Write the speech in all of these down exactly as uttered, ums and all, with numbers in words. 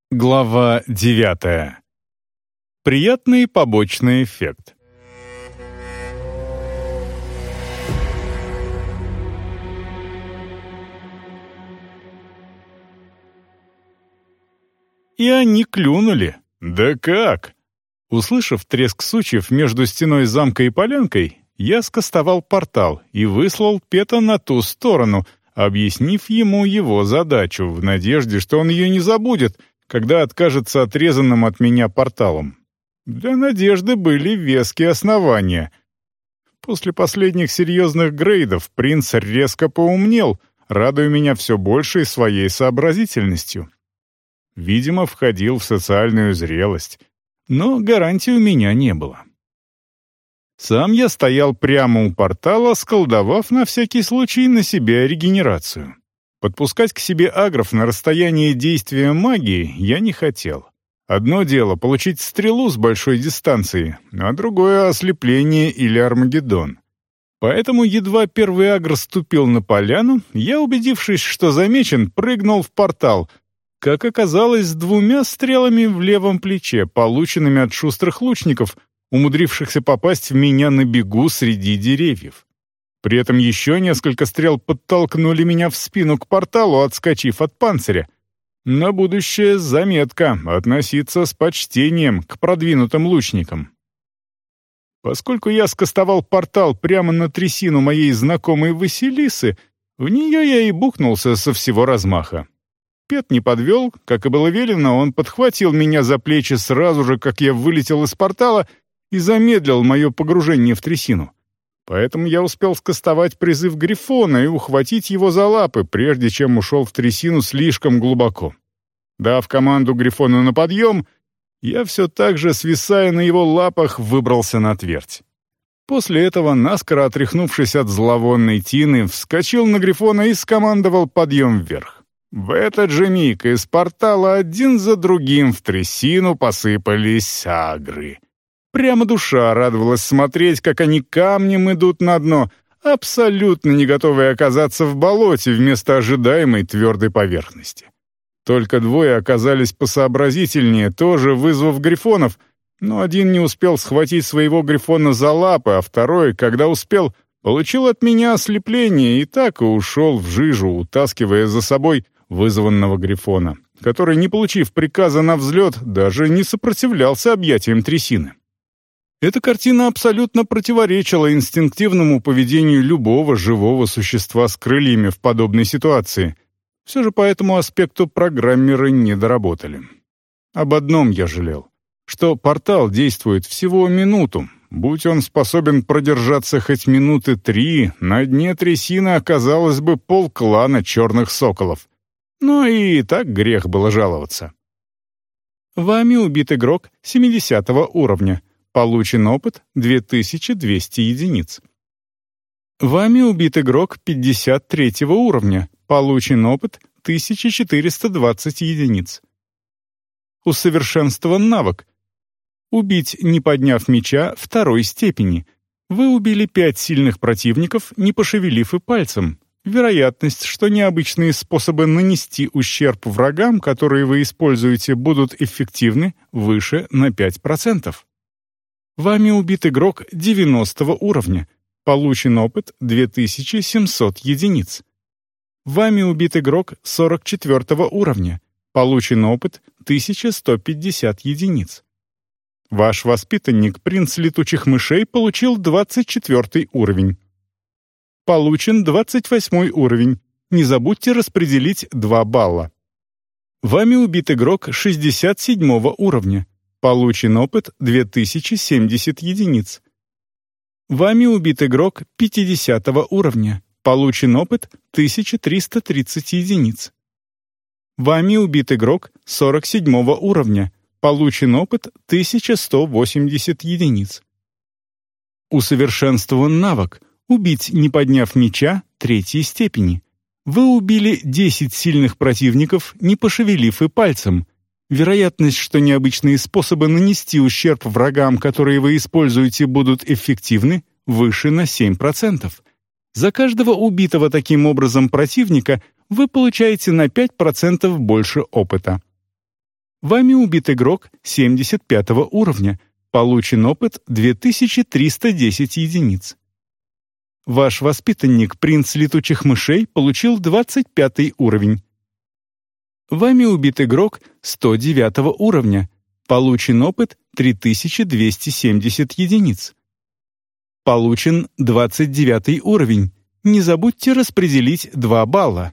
Глава девятая. Приятный побочный эффект. И они клюнули. Да как? Услышав треск сучьев между стеной замка и полянкой, я скостовал портал и выслал Пета на ту сторону, объяснив ему его задачу, в надежде, что он ее не забудет, когда откажется отрезанным от меня порталом. Для надежды были веские основания. После последних серьезных грейдов принц резко поумнел, радуя меня все большей своей сообразительностью. Видимо, входил в социальную зрелость, но гарантий у меня не было. Сам я стоял прямо у портала, сколдовав на всякий случай на себе регенерацию. Подпускать к себе агров на расстояние действия магии я не хотел. Одно дело — получить стрелу с большой дистанции, а другое — ослепление или Армагеддон. Поэтому едва первый агр ступил на поляну, я, убедившись, что замечен, прыгнул в портал, как оказалось, с двумя стрелами в левом плече, полученными от шустрых лучников, умудрившихся попасть в меня на бегу среди деревьев. При этом еще несколько стрел подтолкнули меня в спину к порталу, отскочив от панциря. На будущее заметка — относиться с почтением к продвинутым лучникам. Поскольку я скостовал портал прямо на трясину моей знакомой Василисы, в нее я и бухнулся со всего размаха. Пет не подвел, как и было велено, он подхватил меня за плечи сразу же, как я вылетел из портала, и замедлил мое погружение в трясину. Поэтому я успел скостовать призыв Грифона и ухватить его за лапы, прежде чем ушел в трясину слишком глубоко. Дав команду Грифону на подъем, я все так же, свисая на его лапах, выбрался на твердь. После этого, наскоро отряхнувшись от зловонной тины, вскочил на Грифона и скомандовал подъем вверх. В этот же миг из портала один за другим в трясину посыпались агры. Прямо душа радовалась смотреть, как они камнем идут на дно, абсолютно не готовые оказаться в болоте вместо ожидаемой твердой поверхности. Только двое оказались посообразительнее, тоже вызвав грифонов, но один не успел схватить своего грифона за лапы, а второй, когда успел, получил от меня ослепление и так и ушел в жижу, утаскивая за собой вызванного грифона, который, не получив приказа на взлет, даже не сопротивлялся объятиям трясины. Эта картина абсолютно противоречила инстинктивному поведению любого живого существа с крыльями в подобной ситуации. Все же по этому аспекту программеры не доработали. Об одном я жалел, что портал действует всего минуту. Будь он способен продержаться хоть минуты три, на дне трясины оказалось бы полклана черных соколов. Но и так грех было жаловаться. Вами убит игрок семидесятого уровня. Получен опыт две тысячи двести единиц. Вами убит игрок пятьдесят третьего уровня. Получен опыт тысяча четыреста двадцать единиц. Усовершенствован навык. Убить, не подняв меча, второй степени. Вы убили пять сильных противников, не пошевелив и пальцем. Вероятность, что необычные способы нанести ущерб врагам, которые вы используете, будут эффективны, выше на пять процентов. Вами убит игрок девяностого уровня. Получен опыт две тысячи семьсот единиц. Вами убит игрок сорок четвёртого уровня. Получен опыт тысяча сто пятьдесят единиц. Ваш воспитанник, принц летучих мышей, получил двадцать четвёртый уровень. Получен двадцать восьмой уровень. Не забудьте распределить два балла. Вами убит игрок шестьдесят седьмого уровня. Получен опыт две тысячи семьдесят единиц. Вами убит игрок пятидесятого уровня. Получен опыт тысяча триста тридцать единиц. Вами убит игрок сорок седьмого уровня. Получен опыт тысяча сто восемьдесят единиц. Усовершенствован навык «Убить, не подняв меча» третьей степени. Вы убили десять сильных противников, не пошевелив и пальцем. Вероятность, что необычные способы нанести ущерб врагам, которые вы используете, будут эффективны, выше на семь процентов. За каждого убитого таким образом противника вы получаете на пять процентов больше опыта. Вами убит игрок семьдесят пятого уровня. Получен опыт две тысячи триста десять единиц. Ваш воспитанник, принц летучих мышей, получил двадцать пятый уровень. Вами убит игрок сто девятого уровня. Получен опыт три тысячи двести семьдесят единиц. Получен двадцать девятый уровень. Не забудьте распределить два балла.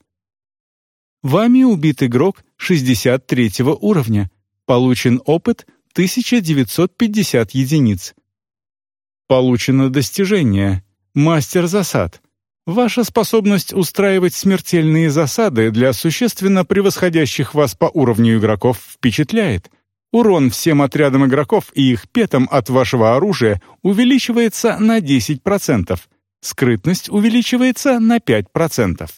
Вами убит игрок шестьдесят третьего уровня. Получен опыт тысяча девятьсот пятьдесят единиц. Получено достижение «Мастер засад». Ваша способность устраивать смертельные засады для существенно превосходящих вас по уровню игроков впечатляет. Урон всем отрядам игроков и их петам от вашего оружия увеличивается на десять процентов. Скрытность увеличивается на пять процентов.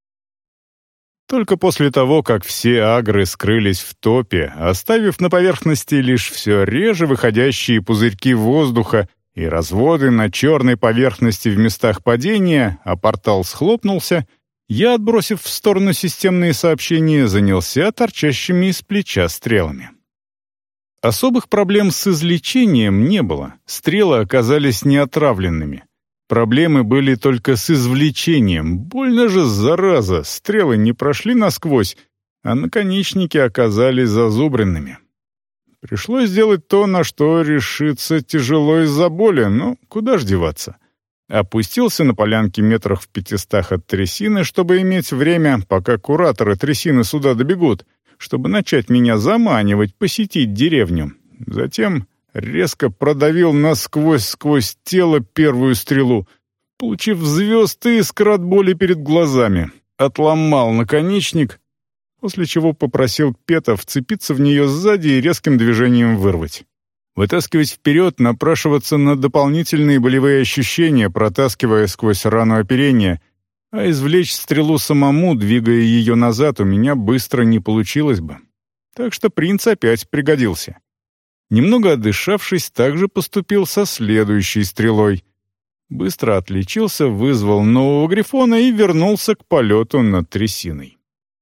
Только после того, как все агры скрылись в топе, оставив на поверхности лишь все реже выходящие пузырьки воздуха и разводы на черной поверхности в местах падения, а портал схлопнулся, я, отбросив в сторону системные сообщения, занялся торчащими из плеча стрелами. Особых проблем с излечением не было, стрелы оказались неотравленными. Проблемы были только с извлечением. Больно же, зараза, стрелы не прошли насквозь, а наконечники оказались зазубренными. Пришлось сделать то, на что решиться тяжело из-за боли, но куда ж деваться. Опустился на полянке метрах в пятистах от трясины, чтобы иметь время, пока кураторы трясины сюда добегут, чтобы начать меня заманивать, посетить деревню. Затем резко продавил насквозь сквозь тело первую стрелу, получив звезд и искр от боли перед глазами. Отломал наконечник, после чего попросил Пета вцепиться в нее сзади и резким движением вырвать. Вытаскивать вперед, напрашиваться на дополнительные болевые ощущения, протаскивая сквозь рану оперения, а извлечь стрелу самому, двигая ее назад, у меня быстро не получилось бы. Так что принц опять пригодился. Немного отдышавшись, также поступил со следующей стрелой. Быстро отличился, вызвал нового грифона и вернулся к полету над трясиной.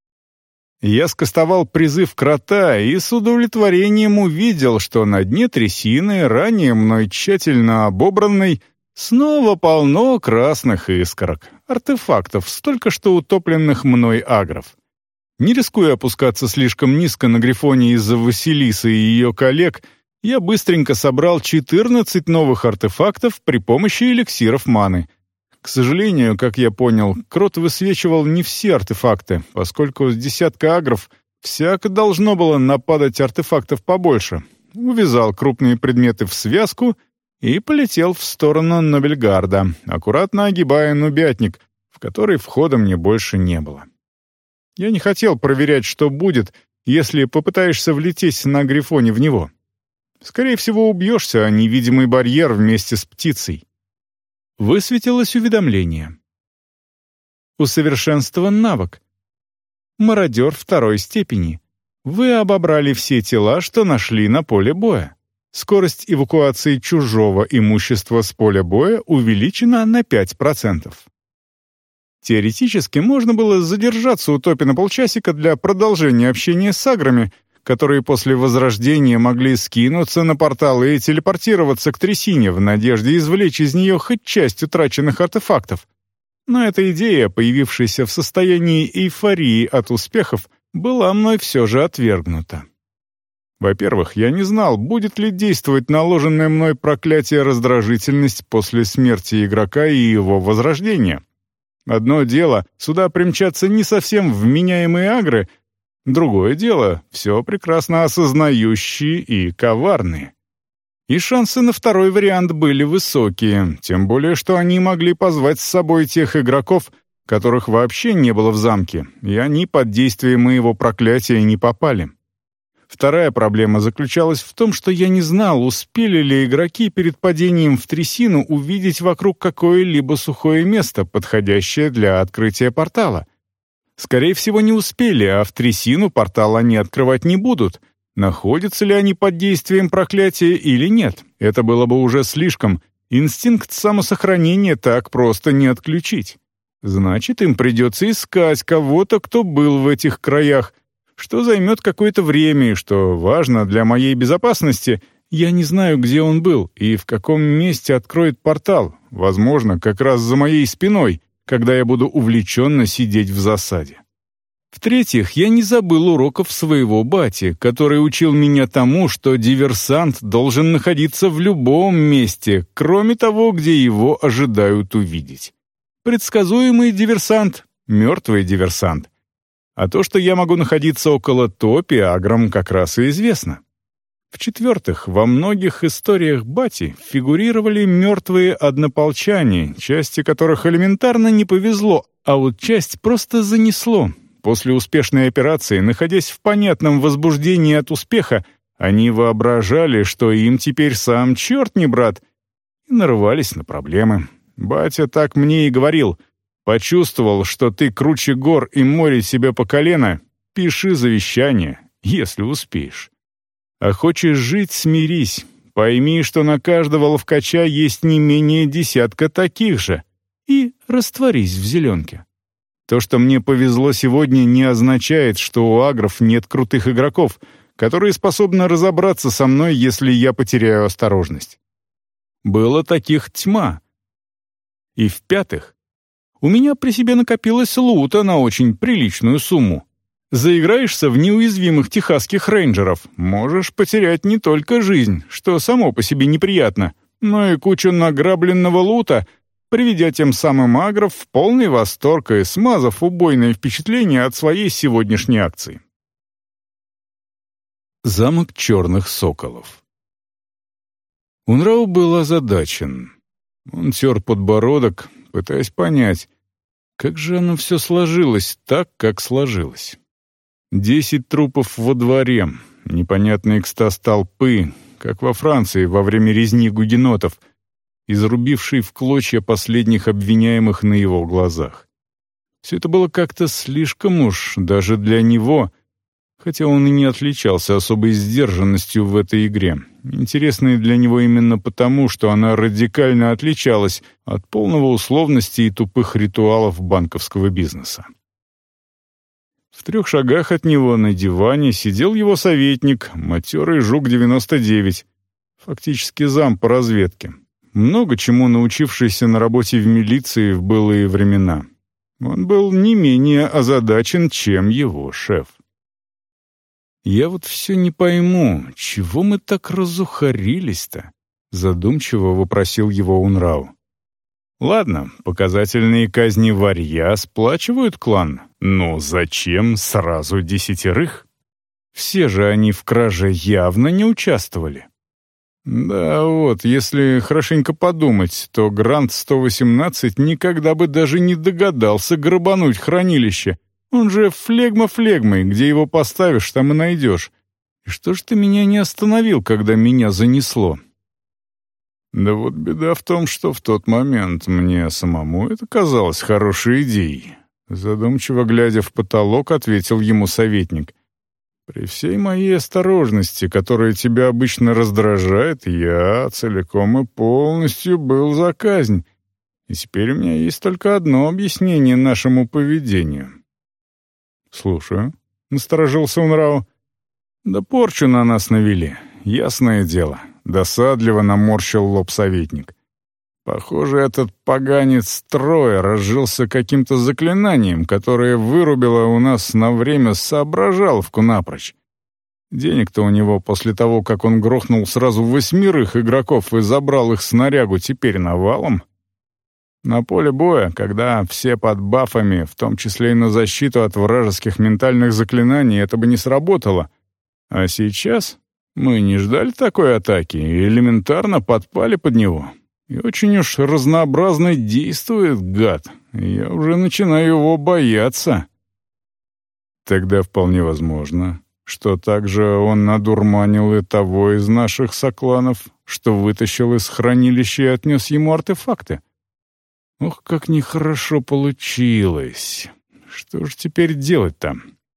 Я скостовал призыв крота и с удовлетворением увидел, что на дне трясины, ранее мной тщательно обобранной, снова полно красных искорок, артефактов, столько что утопленных мной агров. Не рискуя опускаться слишком низко на грифоне из-за Василисы и ее коллег, я быстренько собрал четырнадцать новых артефактов при помощи эликсиров маны. К сожалению, как я понял, крот высвечивал не все артефакты, поскольку с десятка агров всяко должно было нападать артефактов побольше. Увязал крупные предметы в связку и полетел в сторону Нобельгарда, аккуратно огибая нубятник, в который входа мне больше не было. Я не хотел проверять, что будет, если попытаешься влететь на грифоне в него. Скорее всего, убьешься о невидимый барьер вместе с птицей. Высветилось уведомление. Усовершенствован навык. Мародер второй степени. Вы обобрали все тела, что нашли на поле боя. Скорость эвакуации чужого имущества с поля боя увеличена на пять процентов. Теоретически можно было задержаться у топи на полчасика для продолжения общения с аграми, которые после возрождения могли скинуться на портал и телепортироваться к трясине в надежде извлечь из нее хоть часть утраченных артефактов. Но эта идея, появившаяся в состоянии эйфории от успехов, была мной все же отвергнута. Во-первых, я не знал, будет ли действовать наложенное мной проклятие раздражительность после смерти игрока и его возрождения. Одно дело — сюда примчатся не совсем вменяемые агры, другое дело — все прекрасно осознающие и коварные. И шансы на второй вариант были высокие, тем более что они могли позвать с собой тех игроков, которых вообще не было в замке, и они под действие моего проклятия не попали. Вторая проблема заключалась в том, что я не знал, успели ли игроки перед падением в трясину увидеть вокруг какое-либо сухое место, подходящее для открытия портала. Скорее всего, не успели, а в трясину портал они открывать не будут. Находятся ли они под действием проклятия или нет, это было бы уже слишком. Инстинкт самосохранения так просто не отключить. Значит, им придется искать кого-то, кто был в этих краях, что займет какое-то время и, что важно для моей безопасности, я не знаю, где он был и в каком месте откроет портал, возможно, как раз за моей спиной, когда я буду увлеченно сидеть в засаде. В-третьих, я не забыл уроков своего бати, который учил меня тому, что диверсант должен находиться в любом месте, кроме того, где его ожидают увидеть. Предсказуемый диверсант — мертвый диверсант. А то, что я могу находиться около Топи, Аграм как раз и известно. В-четвертых, во многих историях бати фигурировали мертвые однополчане, части которых элементарно не повезло, а вот часть просто занесло. После успешной операции, находясь в понятном возбуждении от успеха, они воображали, что им теперь сам черт не брат, и нарывались на проблемы. Батя так мне и говорил: «Почувствовал, что ты круче гор и море себе по колено, пиши завещание, если успеешь. А хочешь жить — смирись, пойми, что на каждого ловкача есть не менее десятка таких же, и растворись в зеленке». То, что мне повезло сегодня, не означает, что у агров нет крутых игроков, которые способны разобраться со мной, если я потеряю осторожность. Было таких тьма. И в-пятых, у меня при себе накопилось лута на очень приличную сумму. Заиграешься в неуязвимых техасских рейнджеров, можешь потерять не только жизнь, что само по себе неприятно, но и кучу награбленного лута, приведя тем самым агров в полный восторг и смазав убойное впечатление от своей сегодняшней акции. Замок черных соколов. Унрау был озадачен. Он тер подбородок, пытаясь понять, как же оно все сложилось так, как сложилось. Десять трупов во дворе, непонятный экстаз толпы, как во Франции во время резни гугенотов, изрубивший в клочья последних обвиняемых на его глазах. Все это было как-то слишком уж даже для него, хотя он и не отличался особой сдержанностью в этой игре, интересной для него именно потому, что она радикально отличалась от полного условности и тупых ритуалов банковского бизнеса. В трех шагах от него на диване сидел его советник, матерый жук девяносто девять, фактически зам по разведке, много чему научившийся на работе в милиции в былые времена. Он был не менее озадачен, чем его шеф. «Я вот все не пойму, чего мы так разухарились-то?» — задумчиво вопросил его Унрау. «Ладно, показательные казни варья сплачивают клан, но зачем сразу десятерых? Все же они в краже явно не участвовали». Да вот, если хорошенько подумать, то Грант сто восемнадцать никогда бы даже не догадался грабануть хранилище. Он же флегма флегмой, где его поставишь, там и найдешь. И что ж ты меня не остановил, когда меня занесло? Да вот беда в том, что в тот момент мне самому это казалось хорошей идеей. Задумчиво глядя в потолок, ответил ему советник. При всей моей осторожности, которая тебя обычно раздражает, я целиком и полностью был за казнь. И теперь у меня есть только одно объяснение нашему поведению. «Слушаю», — насторожился Унрау. «Да порчу на нас навели, ясное дело», — досадливо наморщил лоб советник. «Похоже, этот поганец Троя разжился каким-то заклинанием, которое вырубило у нас на время соображаловку напрочь. Денег-то у него после того, как он грохнул сразу восьмерых игроков и забрал их снарягу, теперь навалом. На поле боя, когда все под бафами, в том числе и на защиту от вражеских ментальных заклинаний, это бы не сработало. А сейчас мы не ждали такой атаки и элементарно подпали под него». И очень уж разнообразно действует, гад. Я уже начинаю его бояться. Тогда вполне возможно, что также он надурманил и того из наших сокланов, что вытащил из хранилища и отнес ему артефакты. Ох, как нехорошо получилось. Что же теперь делать-то?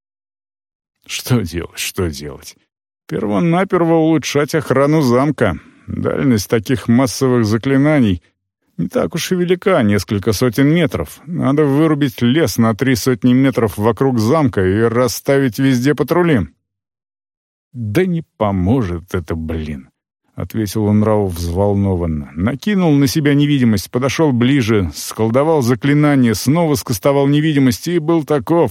Что делать, что делать? Первонаперво улучшать охрану замка. Дальность таких массовых заклинаний Не так уж и велика, несколько сотен метров. Надо вырубить лес на три сотни метров вокруг замка и расставить везде патрули». «Да не поможет это, блин», — ответил Унрау взволнованно. Накинул на себя невидимость, подошел ближе, сколдовал заклинание, снова скостовал невидимость и был таков.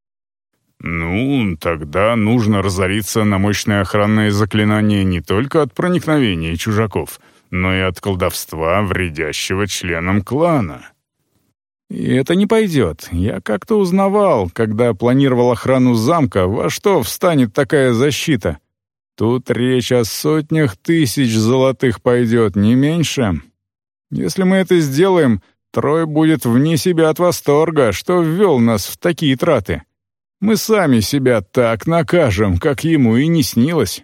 «Ну, тогда нужно разориться на мощное охранное заклинание не только от проникновения чужаков, но и от колдовства, вредящего членам клана». «И это не пойдет. Я как-то узнавал, когда планировал охрану замка, во что встанет такая защита. Тут речь о сотнях тысяч золотых пойдет, не меньше. Если мы это сделаем, Трой будет вне себя от восторга, что ввел нас в такие траты. Мы сами себя так накажем, как ему и не снилось.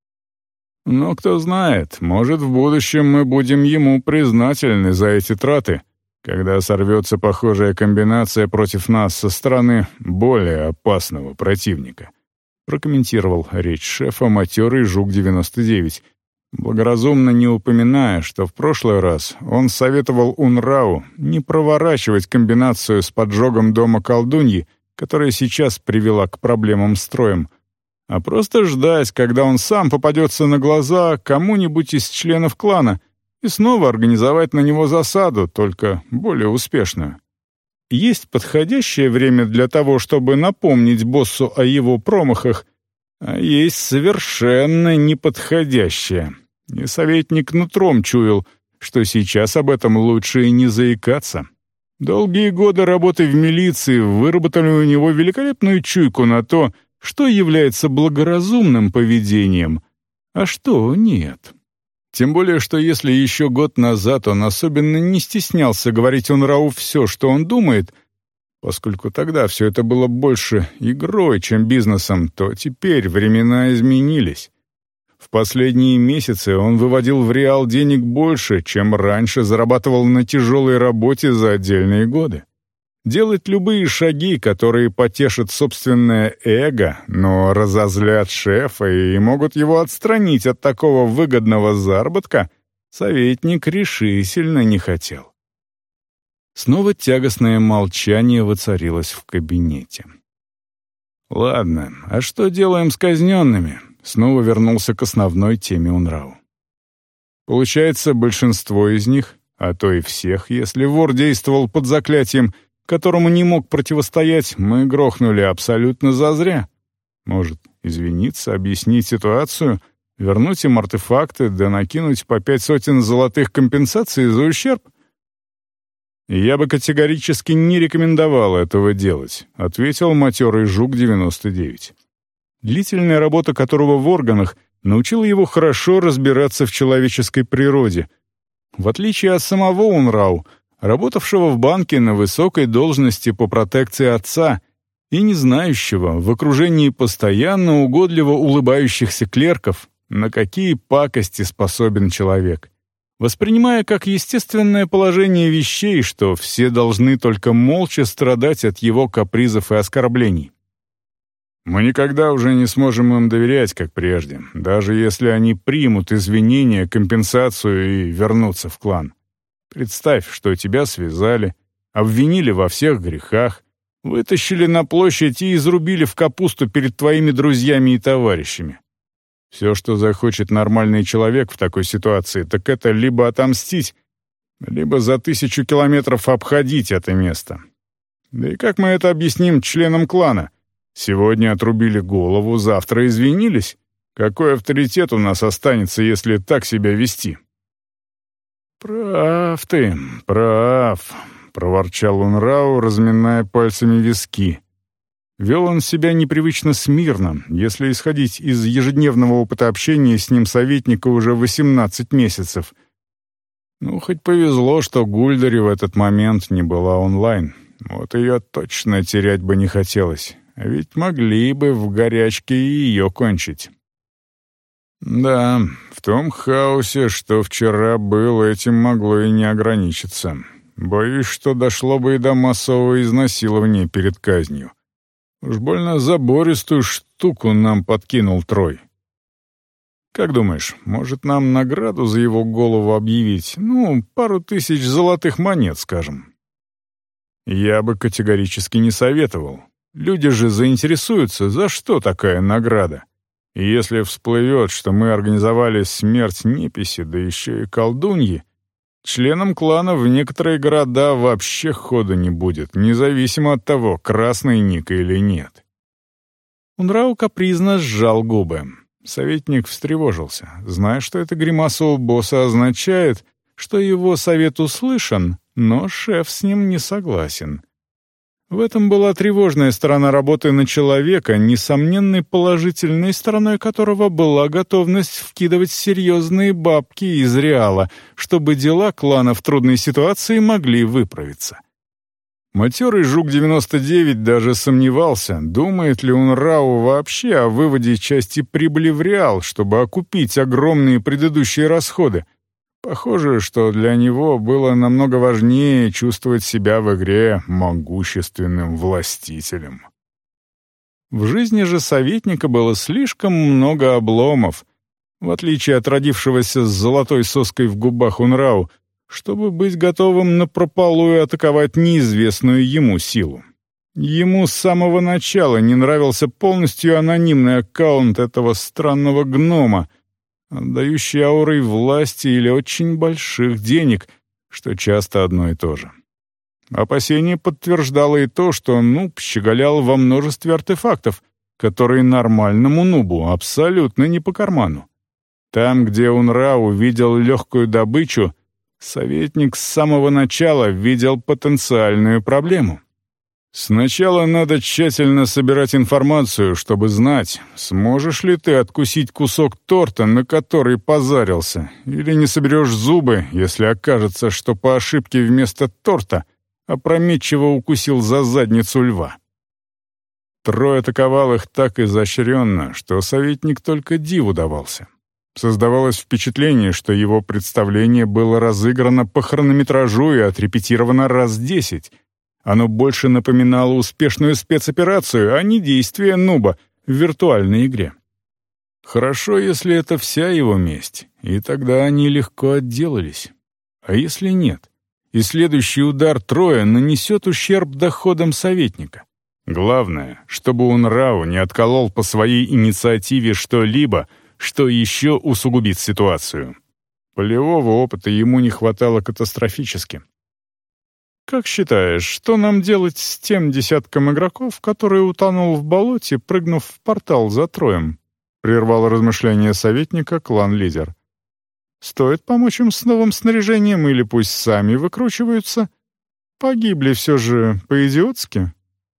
Но кто знает, может, в будущем мы будем ему признательны за эти траты, когда сорвется похожая комбинация против нас со стороны более опасного противника», — прокомментировал речь шефа матерый Жук девяносто девять, благоразумно не упоминая, что в прошлый раз он советовал Унрау не проворачивать комбинацию с поджогом дома колдуньи, которая сейчас привела к проблемам с Троем, а просто ждать, когда он сам попадется на глаза кому-нибудь из членов клана, и снова организовать на него засаду, только более успешную. Есть подходящее время для того, чтобы напомнить боссу о его промахах, а есть совершенно неподходящее. И советник нутром чуял, что сейчас об этом лучше и не заикаться. Долгие годы работы в милиции выработали у него великолепную чуйку на то, что является благоразумным поведением, а что нет. Тем более, что если еще год назад он особенно не стеснялся говорить Унрау все, что он думает, поскольку тогда все это было больше игрой, чем бизнесом, то теперь времена изменились. В последние месяцы он выводил в реал денег больше, чем раньше зарабатывал на тяжелой работе за отдельные годы. Делать любые шаги, которые потешат собственное эго, но разозлят шефа и могут его отстранить от такого выгодного заработка, советник решительно не хотел. Снова тягостное молчание воцарилось в кабинете. «Ладно, а что делаем с казненными?» Снова вернулся к основной теме Унрау. «Получается, большинство из них, а то и всех, если вор действовал под заклятием, которому не мог противостоять, мы грохнули абсолютно зазря. Может, извиниться, объяснить ситуацию, вернуть им артефакты, да накинуть по пять сотен золотых компенсаций за ущерб?» «Я бы категорически не рекомендовал этого делать», — ответил матерый Жук девяносто девять. Длительная работа которого в органах научила его хорошо разбираться в человеческой природе. В отличие от самого Унрау, работавшего в банке на высокой должности по протекции отца и не знающего в окружении постоянно угодливо улыбающихся клерков, на какие пакости способен человек, воспринимая как естественное положение вещей, что все должны только молча страдать от его капризов и оскорблений. «Мы никогда уже не сможем им доверять, как прежде, даже если они примут извинения, компенсацию и вернутся в клан. Представь, что тебя связали, обвинили во всех грехах, вытащили на площадь и изрубили в капусту перед твоими друзьями и товарищами. Все, что захочет нормальный человек в такой ситуации, так это либо отомстить, либо за тысячу километров обходить это место. Да и как мы это объясним членам клана? Сегодня отрубили голову, завтра извинились. Какой авторитет у нас останется, если так себя вести?» «Прав ты, прав», — проворчал Унрау, разминая пальцами виски. Вел он себя непривычно смирно, если исходить из ежедневного опыта общения с ним советника уже восемнадцать месяцев. Ну, хоть повезло, что Гульдари в этот момент не была онлайн. Вот ее точно терять бы не хотелось. А ведь могли бы в горячке и ее кончить. Да, в том хаосе, что вчера был, этим могло и не ограничиться. Боюсь, что дошло бы и до массового изнасилования перед казнью. Уж больно забористую штуку нам подкинул Трой. Как думаешь, может нам награду за его голову объявить? Ну, пару тысяч золотых монет, скажем». Я бы категорически не советовал. Люди же заинтересуются, за что такая награда. И если всплывет, что мы организовали смерть неписи, да еще и колдуньи, членам клана в некоторые города вообще хода не будет, независимо от того, красный ник или нет. Унрау капризно сжал губы. Советник встревожился, зная, что эта гримаса у босса означает, что его совет услышан, но шеф с ним не согласен. В этом была тревожная сторона работы на человека, несомненной положительной стороной которого была готовность вкидывать серьезные бабки из реала, чтобы дела клана в трудной ситуации могли выправиться. Матерый Жук девяносто девять даже сомневался, думает ли Унрау вообще о выводе части прибыли в реал, чтобы окупить огромные предыдущие расходы. Похоже, что для него было намного важнее чувствовать себя в игре могущественным властителем. В жизни же советника было слишком много обломов, в отличие от родившегося с золотой соской в губах Унрау, чтобы быть готовым напропалую атаковать неизвестную ему силу. Ему с самого начала не нравился полностью анонимный аккаунт этого странного гнома, отдающий аурой власти или очень больших денег, что часто одно и то же. Опасение подтверждало и то, что нуб щеголял во множестве артефактов, которые нормальному нубу абсолютно не по карману. Там, где Унрау видел легкую добычу, советник с самого начала видел потенциальную проблему. Сначала надо тщательно собирать информацию, чтобы знать, сможешь ли ты откусить кусок торта, на который позарился, или не соберешь зубы, если окажется, что по ошибке вместо торта опрометчиво укусил за задницу льва. Трой атаковал их так изощренно, что советник только диву давался. Создавалось впечатление, что его представление было разыграно по хронометражу и отрепетировано раз десять. Оно больше напоминало успешную спецоперацию, а не действие нуба в виртуальной игре. Хорошо, если это вся его месть, и тогда они легко отделались. А если нет? И следующий удар Троя нанесет ущерб доходам советника. Главное, чтобы Унрау не отколол по своей инициативе что-либо, что еще усугубит ситуацию. Полевого опыта ему не хватало катастрофически. «Как считаешь, что нам делать с тем десятком игроков, который утонул в болоте, прыгнув в портал за Троем?» — прервал размышления советника клан-лидер. «Стоит помочь им с новым снаряжением или пусть сами выкручиваются? Погибли все же по-идиотски».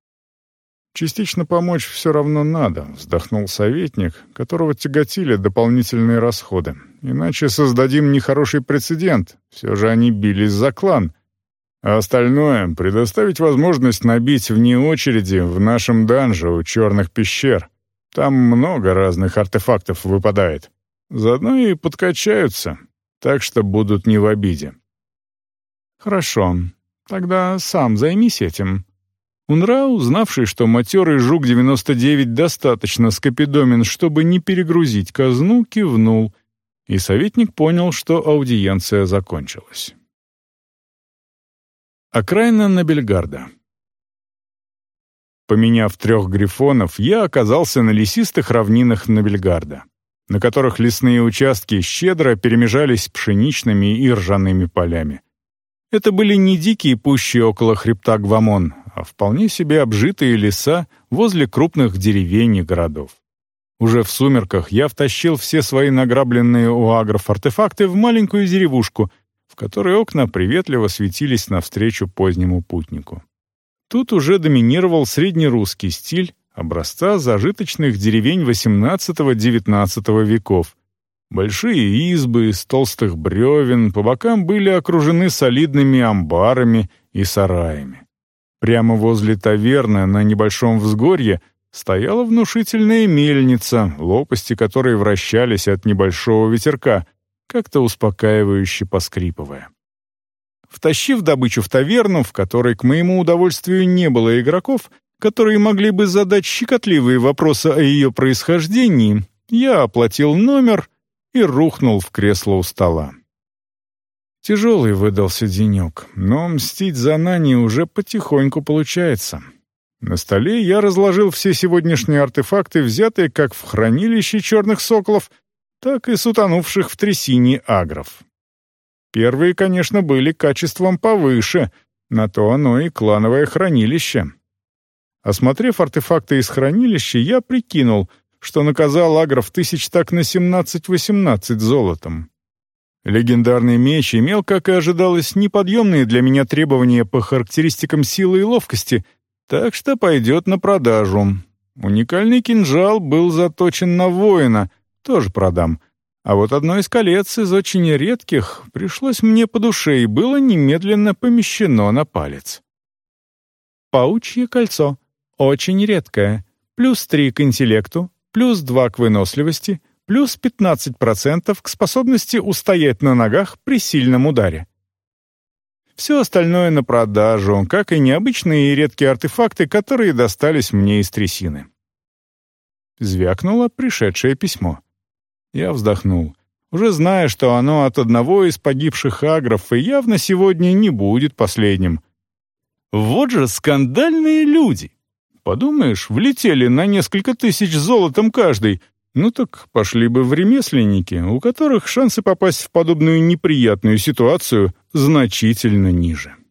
«Частично помочь все равно надо», — вздохнул советник, которого тяготили дополнительные расходы. «Иначе создадим нехороший прецедент, все же они бились за клан. А остальное — предоставить возможность набить вне очереди в нашем данже у черных пещер. Там много разных артефактов выпадает. Заодно и подкачаются, так что будут не в обиде». «Хорошо, тогда сам займись этим». Унрау, знавший, что матерый Жук девяносто девять достаточно скопидомен, чтобы не перегрузить казну, кивнул, и советник понял, что аудиенция закончилась. Окраина Нобельгарда. Поменяв трех грифонов, я оказался на лесистых равнинах Нобельгарда, на которых лесные участки щедро перемежались пшеничными и ржаными полями. Это были не дикие пущи около хребта Гвамон, а вполне себе обжитые леса возле крупных деревень и городов. Уже в сумерках я втащил все свои награбленные у агров артефакты в маленькую деревушку, в которой окна приветливо светились навстречу позднему путнику. Тут уже доминировал среднерусский стиль образца зажиточных деревень восемнадцатого-девятнадцатого веков. Большие избы из толстых бревен по бокам были окружены солидными амбарами и сараями. Прямо возле таверны на небольшом взгорье стояла внушительная мельница, лопасти которой вращались от небольшого ветерка, как-то успокаивающе поскрипывая. Втащив добычу в таверну, в которой, к моему удовольствию, не было игроков, которые могли бы задать щекотливые вопросы о ее происхождении, я оплатил номер и рухнул в кресло у стола. Тяжелый выдался денек, но мстить за Нани уже потихоньку получается. На столе я разложил все сегодняшние артефакты, взятые как в хранилище черных соколов, так и с утонувших в трясине агров. Первые, конечно, были качеством повыше, на то оно и клановое хранилище. Осмотрев артефакты из хранилища, я прикинул, что наказал агров тысяч так на семнадцать-восемнадцать золотом. Легендарный меч имел, как и ожидалось, неподъемные для меня требования по характеристикам силы и ловкости, так что пойдет на продажу. Уникальный кинжал был заточен на воина, тоже продам. А вот одно из колец из очень редких пришлось мне по душе и было немедленно помещено на палец. Паучье кольцо. Очень редкое. Плюс три к интеллекту, плюс два к выносливости, плюс пятнадцать процентов к способности устоять на ногах при сильном ударе. Все остальное на продажу, как и необычные и редкие артефакты, которые достались мне из трясины. Звякнуло пришедшее письмо. Я вздохнул, уже зная, что оно от одного из погибших агров и явно сегодня не будет последним. Вот же скандальные люди! Подумаешь, влетели на несколько тысяч золотом каждый. Ну так пошли бы в ремесленники, у которых шансы попасть в подобную неприятную ситуацию значительно ниже.